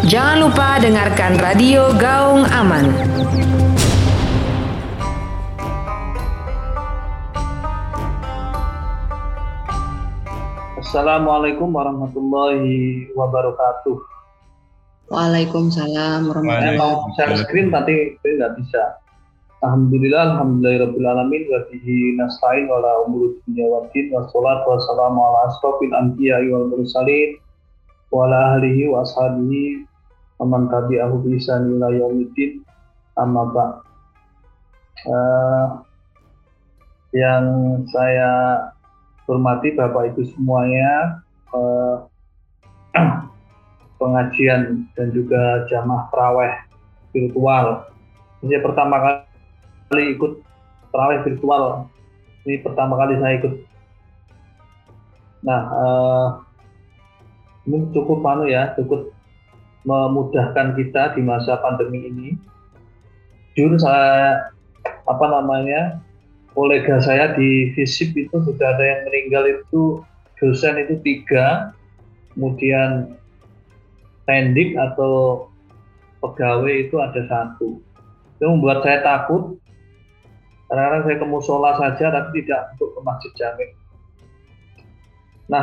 Jangan lupa dengarkan Radio Gaung Aman. Assalamualaikum warahmatullahi wabarakatuh. Waalaikumsalam warahmatullahi wabarakatuh. Mau share screen tapi nggak bisa. Alhamdulillahirabbil alamin wa bihi nasta'in wa la umuri dunya waddin wassalatu wassalamu ala asrofil anbiya'i wal mursalin wa ala alihi wa ashabihi wa man tabi'ahu bi ihsan ila yaumiddin. Amma ba'd. Yang saya hormati Bapak Ibu semuanya, pengajian dan juga jamaah tarawih virtual. Ini pertama kali ikut tarawih virtual. Ini pertama kali saya ikut. Nah, ini cukup cukup memudahkan kita di masa pandemi ini. Jujur saya kolega saya di FISIP itu sudah ada yang meninggal, itu dosen itu 3, kemudian tendik atau pegawai itu ada 1. Itu membuat saya takut. Kadang-kadang saya ke musola saja tapi tidak untuk ke masjid jami. Nah,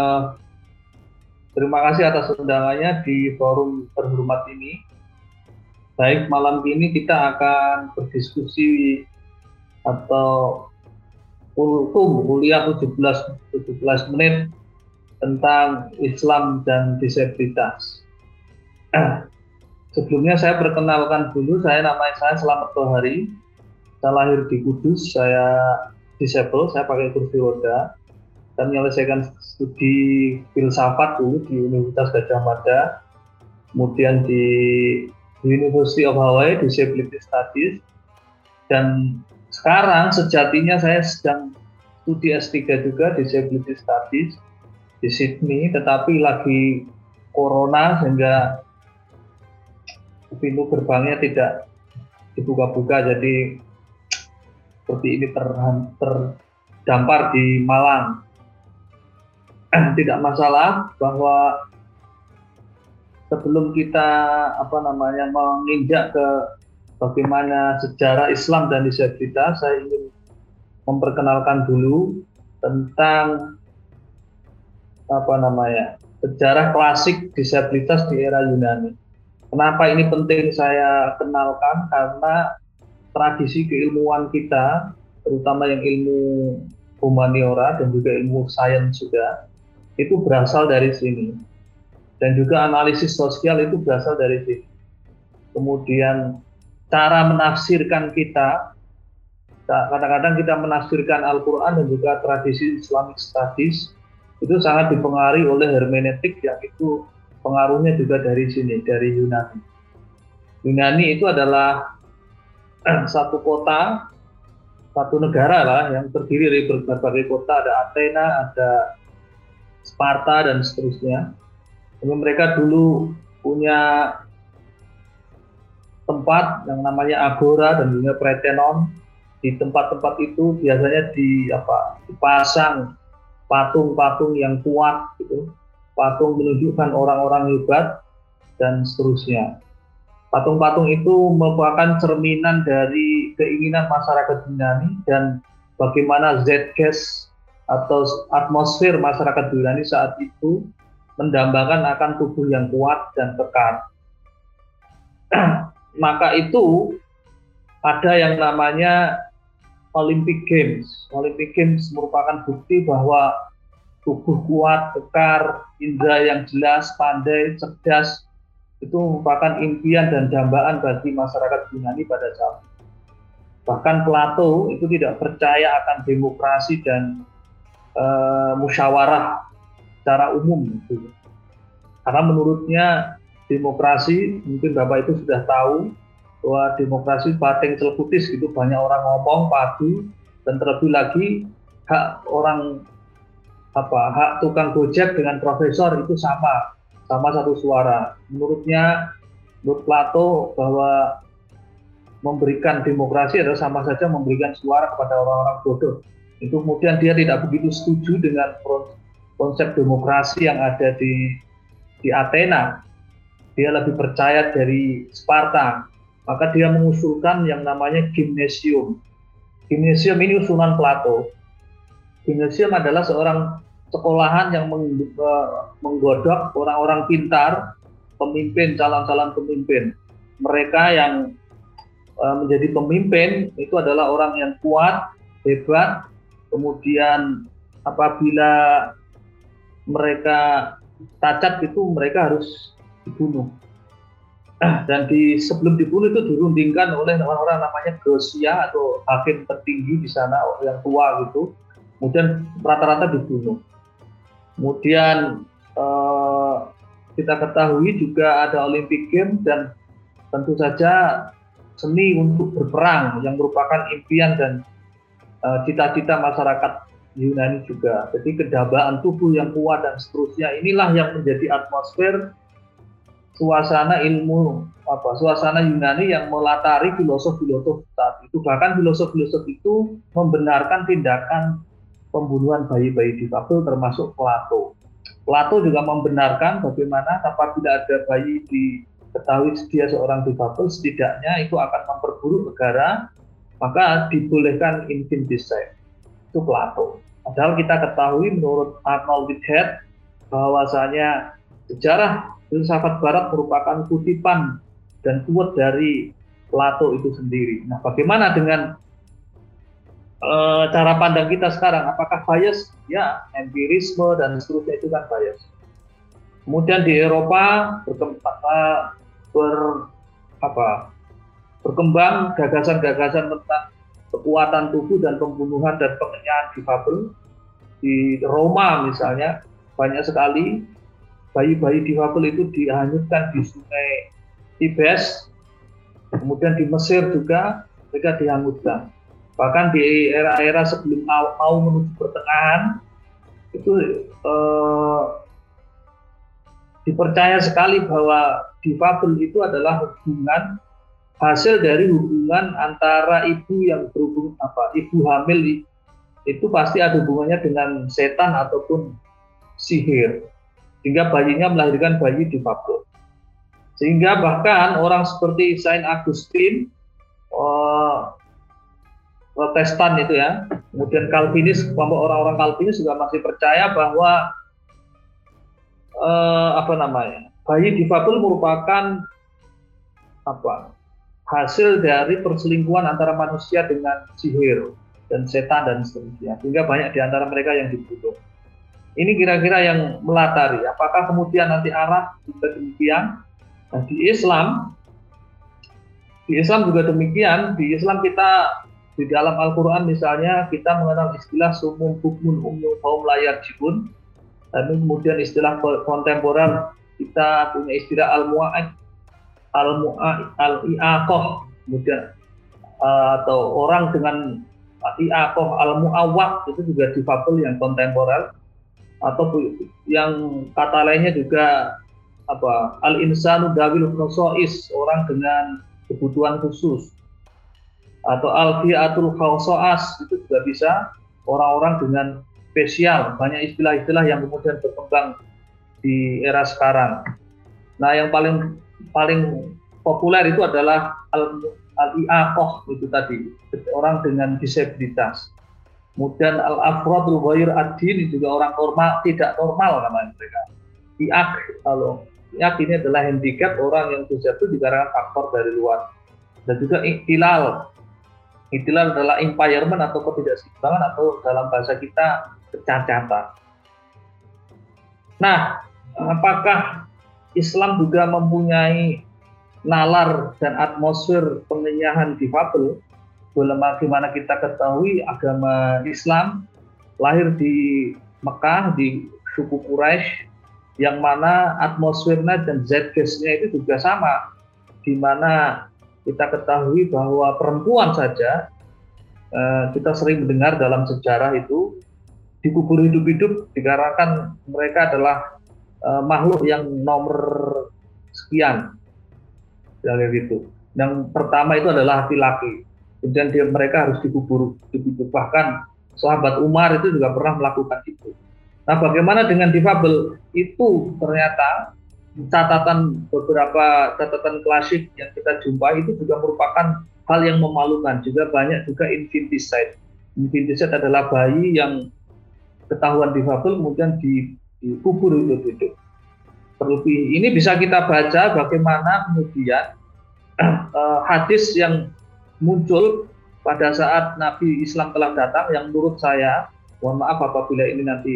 terima kasih atas undangannya di forum terhormat ini. Baik, malam ini kita akan berdiskusi atau kuliah 17 menit tentang Islam dan disabilitas. Sebelumnya saya perkenalkan dulu, nama saya Slamet Tohari. Saya lahir di Kudus, saya disable, saya pakai kursi roda dan menyelesaikan studi filsafat dulu di Universitas Gadjah Mada, kemudian di University of Hawaii Disability Studies, dan sekarang sejatinya saya sedang studi S3 juga Disability Studies di Sydney, tetapi lagi corona sehingga pintu gerbangnya tidak dibuka-buka, jadi seperti ini terdampar di Malang. Tidak masalah, bahwa sebelum kita menginjak ke bagaimana sejarah Islam dan disabilitas, saya ingin memperkenalkan dulu tentang sejarah klasik disabilitas di era Yunani. Kenapa ini penting saya kenalkan? Karena tradisi keilmuan kita, terutama yang ilmu humaniora dan juga ilmu sains juga, itu berasal dari sini. Dan juga analisis sosial itu berasal dari sini. Kemudian cara menafsirkan kita, kadang-kadang kita menafsirkan Al-Quran dan juga tradisi Islamic Studies, itu sangat dipengaruhi oleh hermeneutik yang itu pengaruhnya juga dari sini, dari Yunani. Yunani itu adalah satu kota, satu negara lah, yang terdiri dari berbagai kota, ada Athena, ada Sparta, dan seterusnya. Jadi mereka dulu punya tempat yang namanya Agora dan juga Parthenon. Di tempat-tempat itu biasanya dipasang patung-patung yang kuat, gitu. Patung menunjukkan orang-orang hebat dan seterusnya. Patung-patung itu merupakan cerminan dari keinginan masyarakat Yunani dan bagaimana zeitgeist atau atmosfer masyarakat Yunani saat itu mendambakan akan tubuh yang kuat dan kekar. Maka itu ada yang namanya Olympic Games. Olympic Games merupakan bukti bahwa tubuh kuat, kekar, indera yang jelas, pandai, cerdas, itu merupakan impian dan dambaan bagi masyarakat Yunani pada saat itu. Bahkan Plato itu tidak percaya akan demokrasi dan musyawarah secara umum, gitu. Karena menurutnya demokrasi, mungkin Bapak itu sudah tahu bahwa demokrasi pating celkutis, gitu, banyak orang ngomong padu, dan terlebih lagi hak tukang gojek dengan profesor itu sama satu suara. Menurut Plato bahwa memberikan demokrasi adalah sama saja memberikan suara kepada orang-orang bodoh. Itu kemudian dia tidak begitu setuju dengan konsep demokrasi yang ada di Athena. dia lebih percaya dari Sparta, maka dia mengusulkan yang namanya gimnasium. Gimnasium ini usulan Plato. Gimnasium adalah seorang sekolahan yang menggodok orang-orang pintar, pemimpin, calon-calon pemimpin. Mereka yang menjadi pemimpin itu adalah orang yang kuat, hebat, kemudian apabila mereka cacat itu mereka harus dibunuh. Dan sebelum dibunuh itu dirundingkan oleh orang-orang namanya Gosia atau hakim tertinggi di sana yang tua gitu. Kemudian rata-rata dibunuh. Kemudian kita ketahui juga ada Olympic Games dan tentu saja seni untuk berperang yang merupakan impian dan cita-cita masyarakat Yunani juga. Jadi kedabaan tubuh yang kuat dan seterusnya inilah yang menjadi atmosfer suasana suasana Yunani yang melatari filosof-filosof saat itu. Bahkan filosof-filosof itu membenarkan tindakan pembunuhan bayi-bayi difabel termasuk Plato. Plato juga membenarkan bagaimana apabila ada bayi diketahui dia seorang difabel, setidaknya itu akan memperburuk negara, maka dibolehkan infanticide. Itu Plato. Padahal kita ketahui menurut Arnold Whitehead bahwasanya sejarah filsafat Barat merupakan kutipan dan quote dari Plato itu sendiri. Nah, bagaimana dengan cara pandang kita sekarang? Apakah bias? Ya, empirisme dan seterusnya itu kan bias. Kemudian di Eropa berkembang gagasan-gagasan tentang kekuatan tubuh dan pembunuhan dan pengenyahan difabel. Di Roma misalnya banyak sekali bayi-bayi difabel itu dihanyutkan di sungai Tibes, kemudian di Mesir juga mereka dihanguskan. Bahkan di era-era sebelum mau menuju pertengahan itu dipercaya sekali bahwa difabel itu adalah hubungan hasil dari hubungan antara ibu yang berhubung ibu hamil itu pasti ada hubungannya dengan setan ataupun sihir, sehingga bayinya melahirkan bayi difabel. Sehingga bahkan orang seperti Saint Augustine, Protestan itu ya, kemudian Calvinis, kelompok orang-orang Calvinis juga masih percaya bahwa bayi difabel merupakan hasil dari perselingkuhan antara manusia dengan sihir dan setan dan seterusnya, sehingga banyak di antara mereka yang dibunuh. Ini kira-kira yang melatari. Apakah kemudian nanti Arab juga demikian? Nah, di Islam juga demikian. Di Islam kita di dalam Al-Quran misalnya kita mengenal istilah sumum bukmun umum kaum layak jibun. Dan kemudian istilah kontemporer kita punya istilah al-mu'aqoh, kemudian atau orang dengan i'aqoh, al-mu'awwaq itu juga difabel yang kontemporer, atau yang kata lainnya juga al-insanu dawil khosois, orang dengan kebutuhan khusus, atau al-fi'atul khawsoas itu juga bisa orang-orang dengan spesial. Banyak istilah-istilah yang kemudian berkembang di era sekarang. Nah, yang paling populer itu adalah al-i'aqoh itu tadi, orang dengan disabilitas. Kemudian al-afradul ghair ad-din juga orang normal, tidak normal namanya mereka. I'aq ini adalah handicap orang yang disabilitas dikarenakan faktor dari luar. Dan juga ikhtilal. Ikhtilal adalah impairment atau ketidakseimbangan atau dalam bahasa kita kecacatan. Nah, apakah Islam juga mempunyai nalar dan atmosfer pengenyahan difabel? Bagaimana kita ketahui agama Islam lahir di Mekah, di suku Quraisy, yang mana atmosfernya dan zeitgeistnya itu juga sama, di mana kita ketahui bahwa perempuan saja kita sering mendengar dalam sejarah itu dikubur hidup-hidup dikarenakan mereka adalah makhluk yang nomor sekian, kayak gitu. Yang pertama itu adalah laki-laki. Kemudian mereka harus dikubur hidup. Bahkan sahabat Umar itu juga pernah melakukan itu. Nah, bagaimana dengan difabel? Itu ternyata beberapa catatan klasik yang kita jumpai itu juga merupakan hal yang memalukan. Juga banyak juga infanticide. Infanticide adalah bayi yang ketahuan difabel kemudian dikubur hidup-hidup. Terlebih ini bisa kita baca bagaimana kemudian hadis yang muncul pada saat Nabi Islam telah datang, yang menurut saya, mohon maaf apabila ini nanti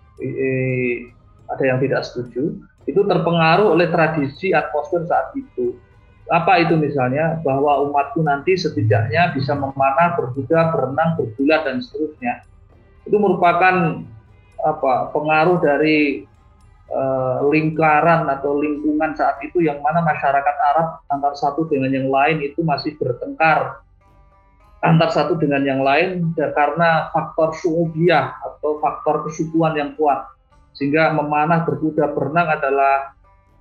ada yang tidak setuju, itu terpengaruh oleh tradisi atmosfer saat itu. Apa itu misalnya? Bahwa umatku nanti setidaknya bisa memanah, berkuda, berenang, bergulat, dan seterusnya. Itu merupakan pengaruh dari lingkaran atau lingkungan saat itu, yang mana masyarakat Arab antara satu dengan yang lain itu masih bertengkar antar satu dengan yang lain karena faktor su'ubiyah atau faktor kesukuan yang kuat, sehingga memanah, berkuda, berenang adalah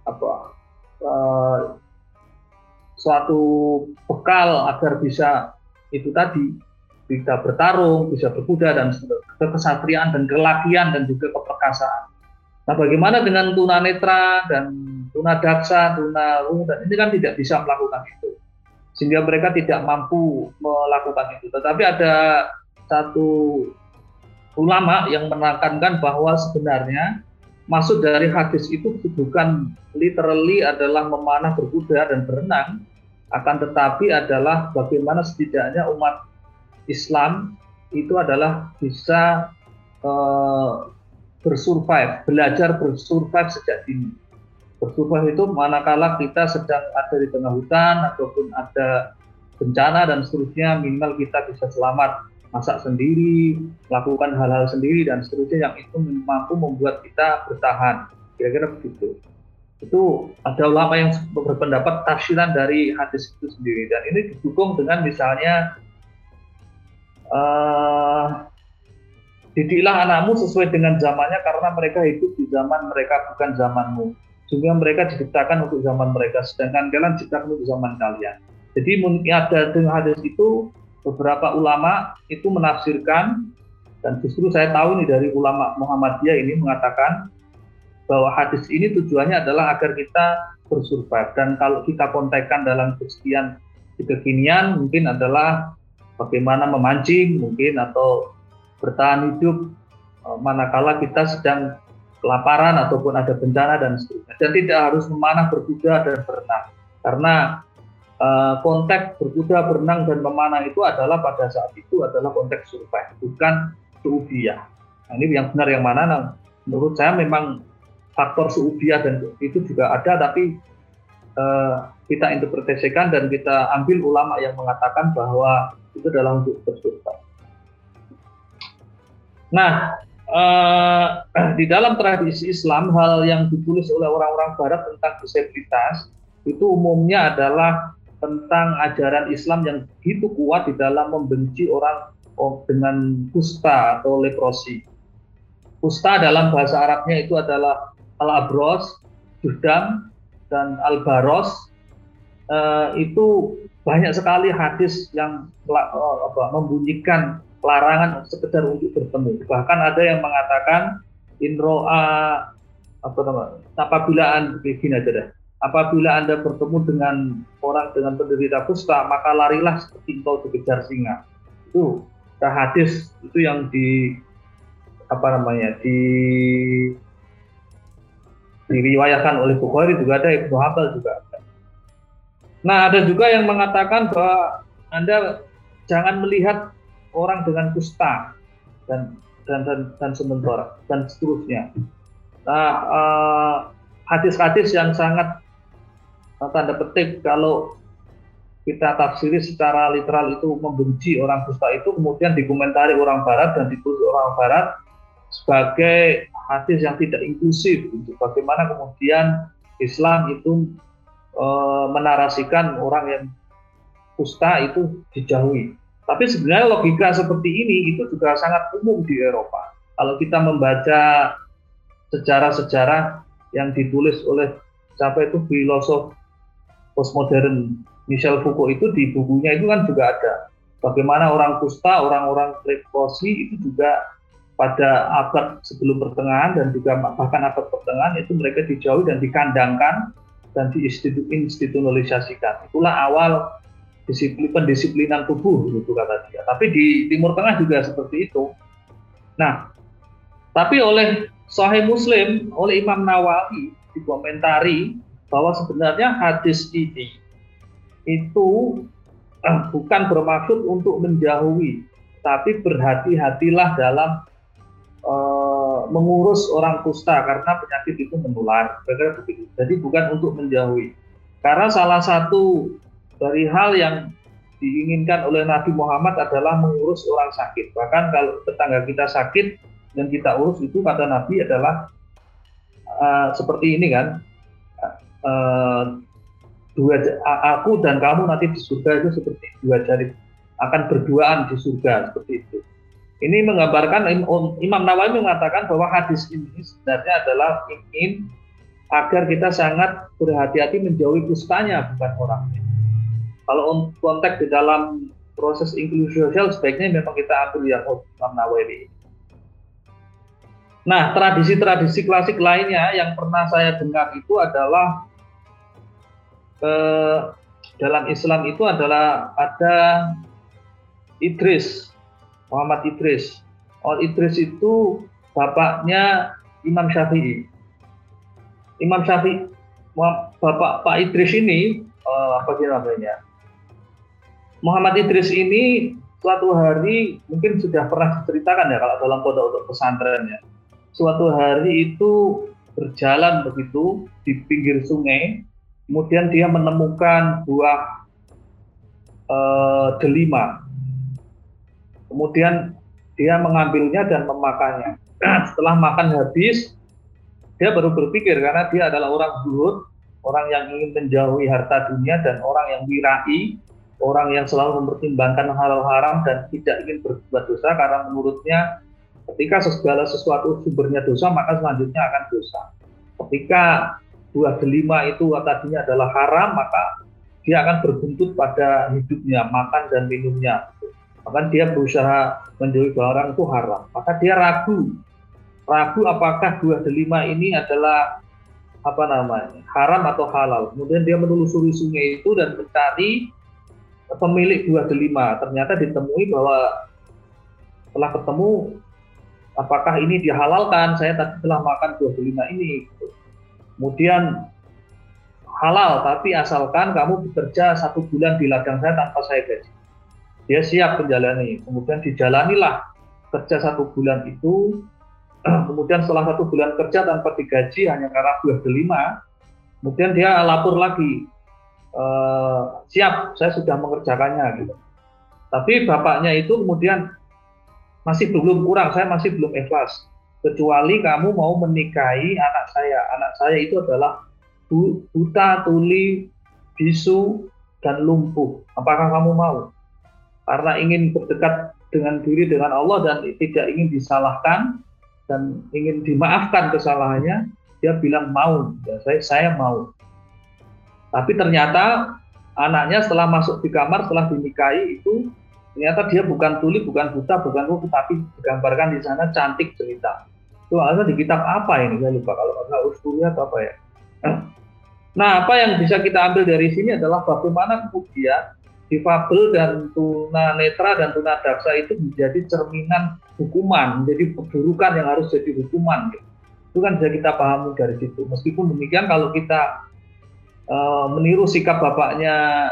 suatu bekal agar bisa itu tadi, bisa bertarung, bisa berkuda, dan kesatriaan dan kelakian dan juga keperkasaan. Nah, bagaimana dengan tunanetra dan tunadaksa, tunarungu, dan ini kan tidak bisa melakukan itu, sehingga mereka tidak mampu melakukan itu. Tetapi ada satu ulama yang menekankan bahwa sebenarnya maksud dari hadis itu bukan literally adalah memanah, berkuda, dan berenang, akan tetapi adalah bagaimana setidaknya umat Islam itu adalah bisa bersurvive, belajar bersurvive sejak dini. Bersurvive itu manakala kita sedang ada di tengah hutan ataupun ada bencana dan seterusnya, minimal kita bisa selamat, masak sendiri, melakukan hal-hal sendiri dan seterusnya, yang itu mampu membuat kita bertahan. Kira-kira begitu. Itu ada ulama yang berpendapat tafsiran dari hadis itu sendiri, dan ini didukung dengan misalnya didiklah anakmu sesuai dengan zamannya karena mereka hidup di zaman mereka, bukan zamanmu. Sehingga mereka diciptakan untuk zaman mereka, sedangkan kalian diciptakan untuk zaman kalian. Jadi mungkin ada dengan hadis itu, beberapa ulama itu menafsirkan, dan justru saya tahu ini dari ulama Muhammadiyah ini mengatakan bahwa hadis ini tujuannya adalah agar kita bersurvive. Dan kalau kita kontekskan dalam kesenian kekinian, mungkin adalah bagaimana memancing mungkin, atau bertahan hidup manakala kita sedang kelaparan ataupun ada bencana dan seterusnya. Dan tidak harus memanah, berkuda, dan berenang, karena konteks berkuda, berenang, dan memanah itu adalah pada saat itu adalah konteks survive, bukan su'ubiyah. Nah, ini yang benar yang mana? Nah, menurut saya memang faktor su'ubiyah dan itu juga ada, tapi kita interpretasikan dan kita ambil ulama yang mengatakan bahwa itu adalah untuk bersurvive. Nah, di dalam tradisi Islam, hal yang ditulis oleh orang-orang Barat tentang disabilitas itu umumnya adalah tentang ajaran Islam yang begitu kuat di dalam membenci orang dengan kusta atau leprosi. Kusta dalam bahasa Arabnya itu adalah al-abros, judam, dan al-baros. Itu banyak sekali hadis yang membunyikan larangan sekedar untuk bertemu. Bahkan ada yang mengatakan apabila Anda bertemu dengan orang dengan penderita kusta, maka larilah seperti engkau dikejar singa. Itu hadis itu yang diriwayatkan oleh Bukhari, juga ada Ibnu Hanbal juga ada. Nah, ada juga yang mengatakan bahwa Anda jangan melihat orang dengan kusta dan sementara dan seterusnya. Nah, hadis-hadis yang sangat tanda petik kalau kita tafsiri secara literal itu membenci orang kusta, itu kemudian dikomentari orang Barat dan ditulis orang Barat sebagai hadis yang tidak inklusif. Bagaimana kemudian Islam itu menarasikan orang yang kusta itu dijauhi. Tapi sebenarnya logika seperti ini itu juga sangat umum di Eropa. Kalau kita membaca sejarah-sejarah yang ditulis oleh siapa itu filosof postmodern Michel Foucault, itu di bukunya itu kan juga ada bagaimana orang kusta, orang-orang leprosi itu juga pada abad sebelum pertengahan dan juga bahkan abad pertengahan itu mereka dijauhi dan dikandangkan dan diinstitusionalisasikan. Itulah awal pendisiplinan tubuh, gitu kata dia. Tapi di Timur Tengah juga seperti itu. Nah, tapi oleh Sahih Muslim, oleh Imam Nawawi dikomentari bahwa sebenarnya hadis ini itu bukan bermaksud untuk menjauhi, tapi berhati-hatilah dalam mengurus orang kusta karena penyakit itu menular. Jadi bukan untuk menjauhi. Karena salah satu dari hal yang diinginkan oleh Nabi Muhammad adalah mengurus orang sakit. Bahkan kalau tetangga kita sakit dan kita urus, itu kata Nabi adalah seperti ini kan, aku dan kamu nanti di surga itu seperti dua jari akan berduaan di surga, seperti itu. Ini menggambarkan, Imam Nawawi mengatakan bahwa hadis ini sebenarnya adalah ingin agar kita sangat berhati-hati menjauhi kustanya, bukan orangnya. Kalau konteks di dalam proses inklusi sosial, sebaiknya memang kita ambil yang Imam Nawawi. Nah, tradisi-tradisi klasik lainnya yang pernah saya dengar itu adalah dalam Islam itu adalah ada Idris, Muhammad Idris. Idris itu bapaknya Imam Syafi'i. Imam Syafi'i, Pak Idris ini, apa namanya? Muhammad Idris ini suatu hari, mungkin sudah pernah diceritakan ya kalau dalam pondok pesantren ya. Suatu hari itu berjalan begitu di pinggir sungai, kemudian dia menemukan buah delima. Kemudian dia mengambilnya dan memakannya. Setelah makan habis, dia baru berpikir, karena dia adalah orang zuhud, orang yang ingin menjauhi harta dunia dan orang yang wirai, orang yang selalu mempertimbangkan hal haram dan tidak ingin berbuat dosa, karena menurutnya ketika segala sesuatu sumbernya dosa, maka selanjutnya akan dosa. Ketika buah delima itu tadinya adalah haram, maka dia akan berbuntut pada hidupnya, makan dan minumnya. Maka dia berusaha menjauhi barang itu haram. Maka dia ragu apakah buah delima ini adalah haram atau halal. Kemudian dia menelusuri sungai itu dan mencari pemilik buah delima. Ternyata ditemui bahwa setelah ketemu, apakah ini dihalalkan? Saya tadi telah makan buah delima ini. Kemudian halal, tapi asalkan kamu bekerja 1 bulan di ladang saya tanpa saya gaji. Dia siap menjalani. Kemudian dijalanilah kerja 1 bulan itu. Kemudian setelah 1 bulan kerja tanpa digaji hanya karena buah delima, kemudian dia lapor lagi, siap, saya sudah mengerjakannya gitu. Tapi bapaknya itu kemudian masih belum kurang, saya masih belum ikhlas, kecuali kamu mau menikahi anak saya. Anak saya itu adalah buta, tuli, bisu, dan lumpuh. Apakah kamu mau? Karena ingin berdekat dengan diri dengan Allah dan tidak ingin disalahkan dan ingin dimaafkan kesalahannya, dia bilang mau. Ya, saya mau. Tapi ternyata anaknya setelah masuk di kamar, setelah dinikahi itu, ternyata dia bukan tuli, bukan buta, bukan lumpuh, tapi digambarkan di sana cantik cerita. Itu ada di kitab apa ini? Saya lupa, kalau nggak Usturia atau apa ya. Nah, apa yang bisa kita ambil dari sini adalah bagaimana kemudian difabel dan tunanetra dan tunadaksa itu menjadi cerminan hukuman, menjadi keburukan yang harus jadi hukuman. Gitu. Itu kan bisa kita pahami dari situ. Meskipun demikian, kalau kita meniru sikap bapaknya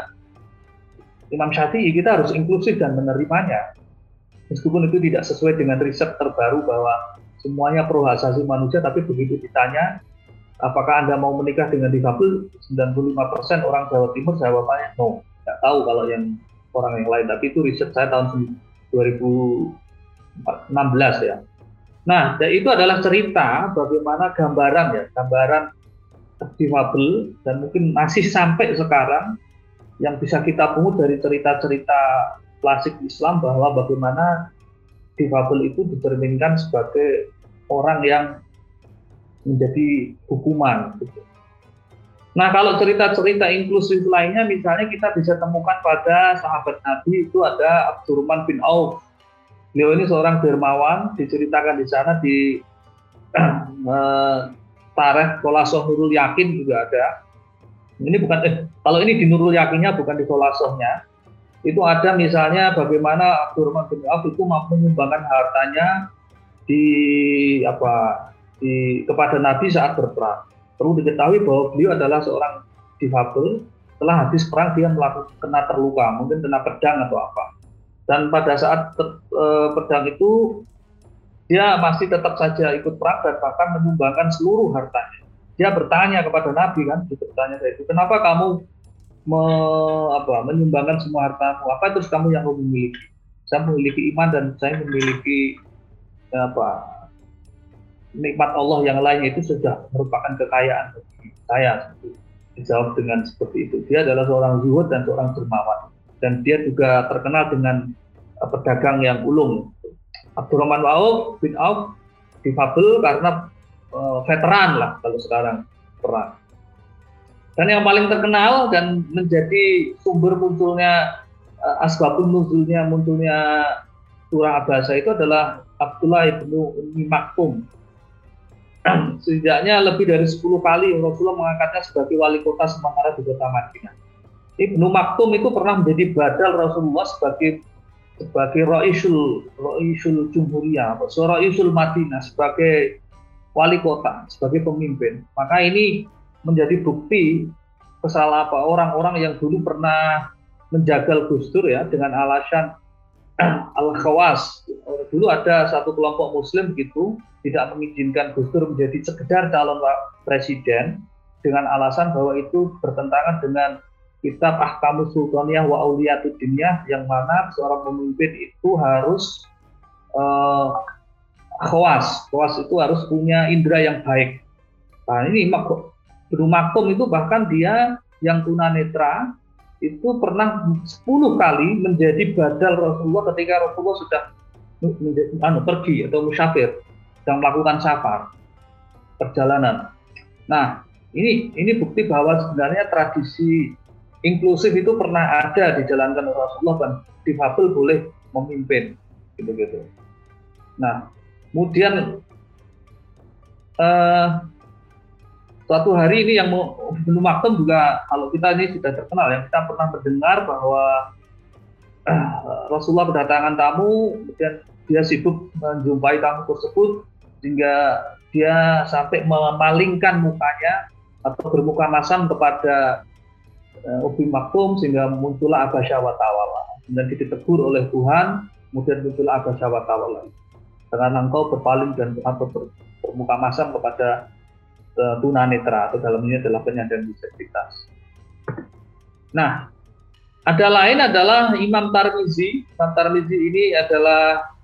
Imam Syafi'i, kita harus inklusif dan menerimanya. Meskipun itu tidak sesuai dengan riset terbaru bahwa semuanya pro hak asasi manusia, tapi begitu ditanya, apakah Anda mau menikah dengan difabel, 95% orang Jawa Timur jawabannya no. Nggak tahu kalau yang orang yang lain, tapi itu riset saya tahun 2016 ya. Nah, itu adalah cerita bagaimana gambaran difabel dan mungkin masih sampai sekarang yang bisa kita pungut dari cerita-cerita klasik Islam bahwa bagaimana difabel itu dicerminkan sebagai orang yang menjadi hukuman. Gitu. Nah, kalau cerita-cerita inklusif lainnya, misalnya kita bisa temukan pada sahabat Nabi itu ada Abdurrahman bin Auf Beliau ini seorang dermawan, diceritakan di sana di Tarikh Khulasoh Nurul Yakin juga ada. Ini bukan kalau ini di Nurul Yakinnya, bukan di Khulasohnya. Itu ada misalnya bagaimana Abdurrahman bin Auf itu mampu menyumbangkan hartanya kepada Nabi saat berperang. Perlu diketahui bahwa beliau adalah seorang difabel. Setelah habis perang dia kena terluka, mungkin kena pedang atau apa. Dan pada saat pedang itu dia masih tetap saja ikut perang dan bahkan menyumbangkan seluruh hartanya. Dia bertanya kepada Nabi kan, bertanya itu, kenapa kamu menyumbangkan semua hartamu? Apa terus kamu yang memiliki? Saya memiliki iman dan saya memiliki nikmat Allah yang lainnya, itu sudah merupakan kekayaan bagi saya. Dijawab dengan seperti itu. Dia adalah seorang zuhud dan seorang dermawan. Dan dia juga terkenal dengan pedagang yang ulung. Abdurrahman bin Auf difabel karena veteran lah kalau sekarang perang. Dan yang paling terkenal dan menjadi sumber munculnya asbabun munculnya surah Abasa itu adalah Abdullah bin Ummi Maktum. Setidaknya lebih dari 10 kali Rasulullah mengangkatnya sebagai wali kota sementara di kota Madinah. Ibnu Maktum itu pernah menjadi badal Rasulullah sebagai Ra'isul Jumhuriyah, Ra'isul Madinah, sebagai wali kota, sebagai pemimpin. Maka ini menjadi bukti kesalahan orang-orang yang dulu pernah menjagal Gus Dur ya dengan alasan al-khawas. Dulu ada satu kelompok muslim gitu tidak mengizinkan Gus Dur menjadi sekedar calon presiden dengan alasan bahwa itu bertentangan dengan kitab Ahkamus Sultaniyah wa Auliyatud Diniyah, yang mana seorang pemimpin itu harus khawas itu harus punya indera yang baik. Nah ini Ibnu Maktum itu bahkan dia yang tunanetra itu pernah 10 kali menjadi badal Rasulullah ketika Rasulullah sudah pergi atau musyafir, sedang melakukan safar perjalanan. Nah ini bukti bahwa sebenarnya tradisi inklusif itu pernah ada dijalankan oleh Rasulullah, dan difabel boleh memimpin gitu. Nah kemudian suatu hari ini yang Ibnu Maktum juga, kalau kita ini sudah terkenal ya, kita pernah mendengar bahwa Rasulullah kedatangan tamu, kemudian dia sibuk menjumpai tamu tersebut sehingga dia sampai memalingkan mukanya atau bermuka masam kepada Ummi Maktum, sehingga muncullah Abasa wa Tawalla. Dan ditegur oleh Tuhan, kemudian muncullah Abasa wa Tawalla. Karena engkau berpaling dan bermuka masam kepada tunanetra, atau dalam ini adalah penyandang disabilitas. Nah, ada lain adalah Imam Tirmizi. Imam Tirmizi ini adalah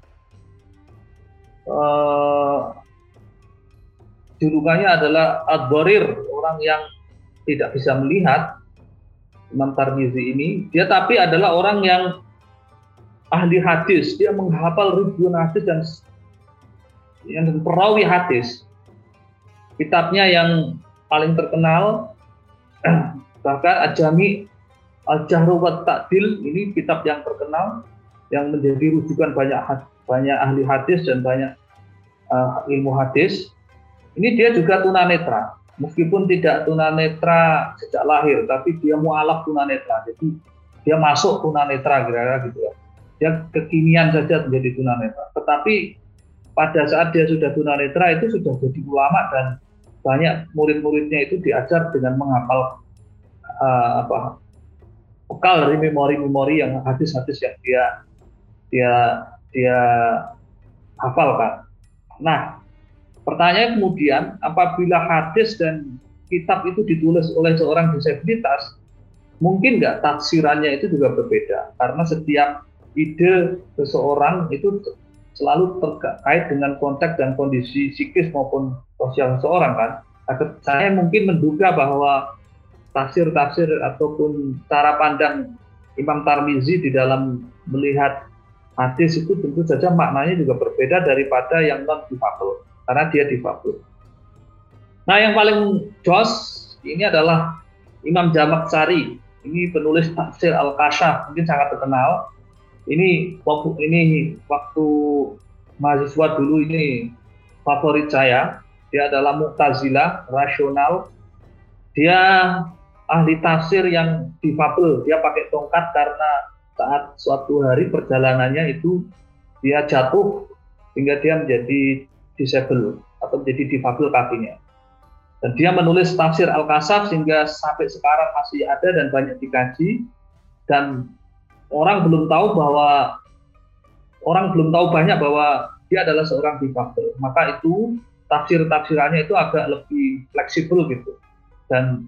julukannya adalah ad-dharir, orang yang tidak bisa melihat. Imam Tirmizi ini dia tapi adalah orang yang ahli hadis. Dia menghafal ribuan hadis dan perawi hadis. Kitabnya yang paling terkenal bahkan Al-Jami' Al-Jahru wa Ta'dil, ini kitab yang terkenal yang menjadi rujukan banyak ahli hadis dan banyak ilmu hadis. Ini dia juga tunanetra, meskipun tidak tunanetra sejak lahir, tapi dia mu'alaf tunanetra, jadi dia masuk tunanetra kira-kira gitu ya. Dia kekinian saja menjadi tunanetra, tetapi pada saat dia sudah tunanetra itu sudah jadi ulama, dan banyak murid-muridnya itu diajar dengan menghafal bekal dari memori-memori yang hadis-hadis yang dia hafalkan. Nah, pertanyaan kemudian, apabila hadis dan kitab itu ditulis oleh seorang disabilitas, mungkin nggak tafsirannya itu juga berbeda, karena setiap ide seseorang itu selalu terkait dengan konteks dan kondisi psikis maupun sosial seseorang kan. Saya mungkin menduga bahwa tafsir-tafsir ataupun cara pandang Imam Tirmizi di dalam melihat hadis itu tentu saja maknanya juga berbeda daripada yang non difabel, karena dia difabel. Nah, yang paling jos ini adalah Imam Jamakhsyari. Ini penulis tafsir Al-Kasyaf, mungkin sangat terkenal. Ini waktu mahasiswa dulu ini favorit saya. Dia adalah Mu'tazilah, rasional. Dia ahli tafsir yang difabel. Dia pakai tongkat karena saat suatu hari perjalanannya itu dia jatuh hingga dia menjadi disable atau menjadi difabel kakinya. Dan dia menulis tafsir Al-Kasaf sehingga sampai sekarang masih ada dan banyak dikaji. Dan orang belum tahu banyak bahwa dia adalah seorang difabel. Maka itu tafsirannya itu agak lebih fleksibel gitu. Dan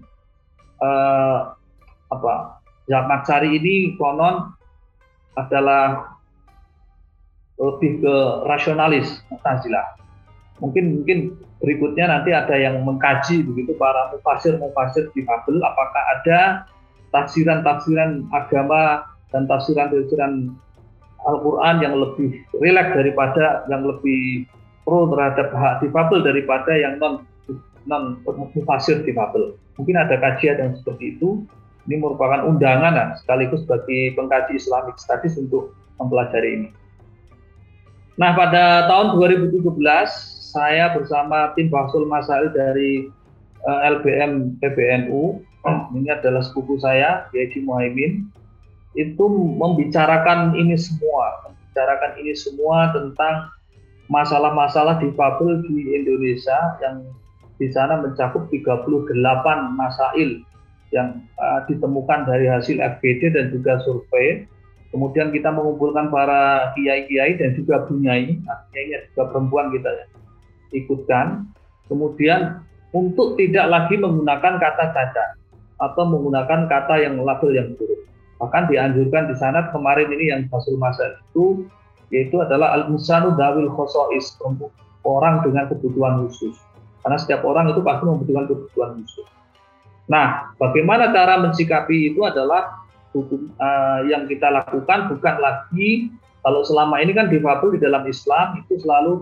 Zamakhsyari ini konon adalah lebih ke rasionalis, Mu'tazilah. Mungkin berikutnya nanti ada yang mengkaji begitu para mufasir difabel, apakah ada tafsiran agama dan tafsiran Al-Quran yang lebih rileks daripada yang lebih pro terhadap hak difabel daripada yang non mufasir difabel. Mungkin ada kajian yang seperti itu. Ini merupakan undangan sekaligus bagi pengkaji Islamic Studies untuk mempelajari ini. Nah, pada tahun 2017 saya bersama tim Bahsul Masail dari LBM PBNU, ini adalah sepupu saya, Haji Muhaimin, itu membicarakan ini semua tentang masalah-masalah difabel di Indonesia yang di sana mencakup 38 masail yang ditemukan dari hasil FGD dan juga survei. Kemudian kita mengumpulkan para kiai-kiai dan juga bunyai, artinya juga perempuan kita ikutkan. Kemudian untuk tidak lagi menggunakan kata cacat atau menggunakan kata yang label yang buruk. Bahkan dianjurkan di sana kemarin ini yang Bahsul Masail itu yaitu adalah al-insanu dzawil khosois, orang dengan kebutuhan khusus. Karena setiap orang itu pasti membutuhkan kebutuhan khusus. Nah, bagaimana cara mensikapi itu adalah hukum yang kita lakukan bukan lagi kalau selama ini kan difabel di dalam Islam itu selalu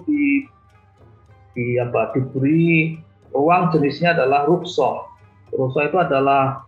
diberi ruang jenisnya adalah rukhsah. Rukhsah itu adalah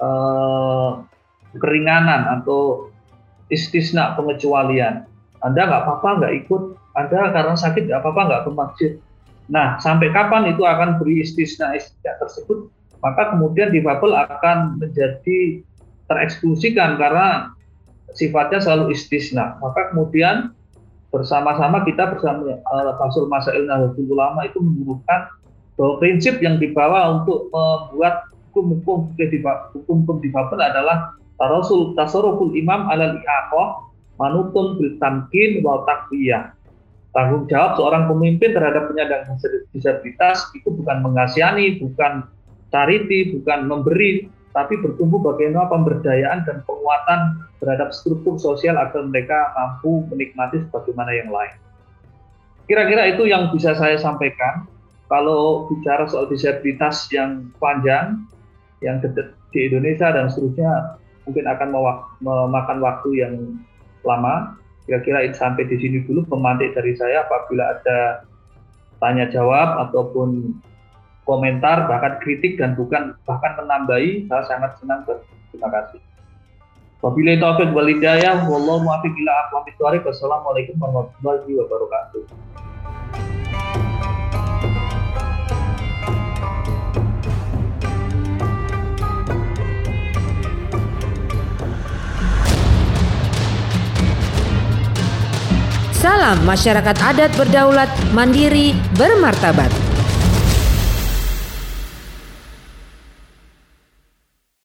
keringanan atau istisna, pengecualian. Anda nggak apa-apa nggak ikut, Anda karena sakit nggak apa-apa nggak ke masjid. Nah, sampai kapan itu akan beri istisna tersebut? Maka kemudian difabel akan menjadi tereksklusikan karena sifatnya selalu istisna. Maka kemudian bersama-sama kita bersama Bahsul Masail Nahdlatul Ulama itu menunjukkan bahwa prinsip yang dibawa untuk membuat hukum difabel adalah tasarruful imam alal i'aqah manutun bil tamkin wal taqwiyah. Tanggung jawab seorang pemimpin terhadap penyandang disabilitas itu bukan mengasihani, bukan charity, bukan memberi, tapi bertumbuh bagaimana pemberdayaan dan penguatan terhadap struktur sosial agar mereka mampu menikmati sebagaimana yang lain. Kira-kira itu yang bisa saya sampaikan. Kalau bicara soal disabilitas yang panjang, yang di Indonesia dan seterusnya, mungkin akan memakan waktu yang lama. Kira-kira sampai di sini dulu pemantik dari saya. Apabila ada tanya jawab ataupun komentar, bahkan kritik dan bahkan menambahi, saya sangat senang. Terima kasih. Wabillahi taufiq wal hidayah, wallahu muwaffiq ila aqwamit thoriq. Wassalamualaikum warahmatullahi wabarakatuh. Salam masyarakat adat berdaulat, mandiri, bermartabat.